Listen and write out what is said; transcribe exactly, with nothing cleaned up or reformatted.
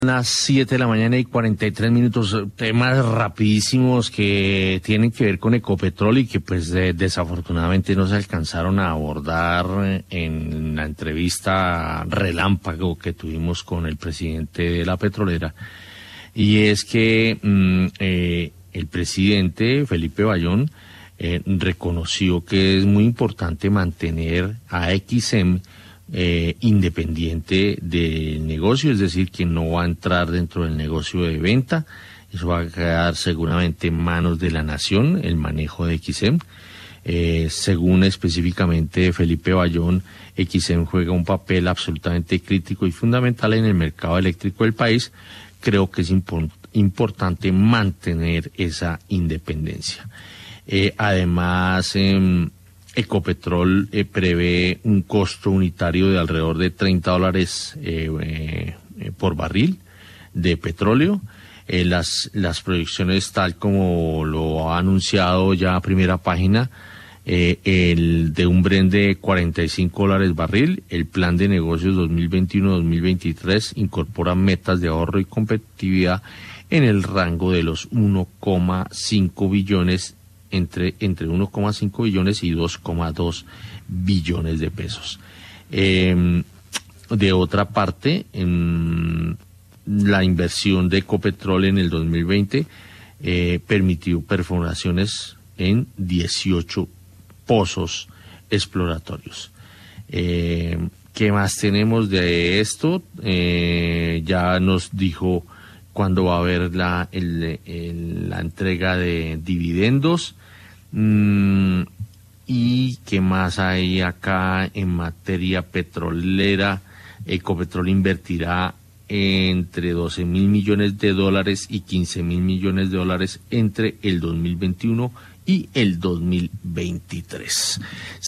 Las siete de la mañana y cuarenta y tres minutos, temas rapidísimos que tienen que ver con Ecopetrol y que pues de, desafortunadamente no se alcanzaron a abordar en la entrevista relámpago que tuvimos con el presidente de la petrolera. Y es que mmm, eh, el presidente Felipe Bayón eh, reconoció que es muy importante mantener a X E M Eh, independiente del negocio, es decir, que no va a entrar dentro del negocio de venta. Eso va a quedar seguramente en manos de la nación, el manejo de X E M. Eh, según específicamente Felipe Bayón, X E M juega un papel absolutamente crítico y fundamental en el mercado eléctrico del país. Creo que es impo- importante mantener esa independencia. Eh, además, eh, Ecopetrol eh, prevé un costo unitario de alrededor de treinta dólares eh, eh, por barril de petróleo. Eh, las, las proyecciones, tal como lo ha anunciado ya a primera página, eh, el de un Brent de cuarenta y cinco dólares barril. El plan de negocios dos mil veintiuno a dos mil veintitrés incorpora metas de ahorro y competitividad en el rango de los uno coma cinco billones entre entre uno coma cinco billones y dos coma dos billones de pesos. Eh, de otra parte, en la inversión de Ecopetrol en el dos mil veinte eh, permitió perforaciones en dieciocho pozos exploratorios. Eh, ¿Qué más tenemos de esto? Eh, ya nos dijo cuándo va a haber la, el, el, la entrega de dividendos. Mm, ¿Y qué más hay acá en materia petrolera? Ecopetrol invertirá entre doce mil millones de dólares y quince mil millones de dólares entre el dos mil veintiuno y el dos mil veintitrés.